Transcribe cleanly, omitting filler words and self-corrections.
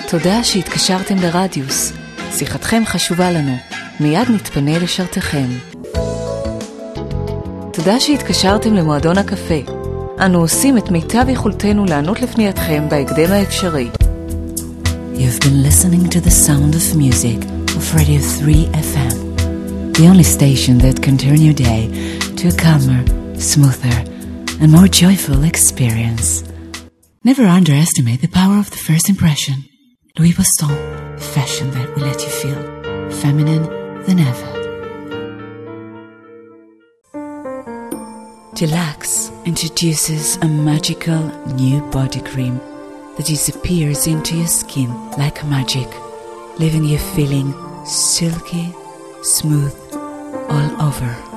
תודה שהתקשרתם לרדיוס. שיחתכם חשובה לנו. מיד נתפנה לשרתכם. תודה שהתקשרתם למועדון הקפה. אנו עושים את מיטב יכולתנו לענות לפנייתכם בהקדם האפשרי. You've been listening to the sound of music of Radio 3 FM, the only station that can turn your day to a calmer, smoother, and more joyful experience. Never underestimate the power of the first impression. Louis Vuitton, fashion that will let you feel feminine than ever. Relax introduces a magical new body cream that disappears into your skin like magic, leaving you feeling silky, smooth all over.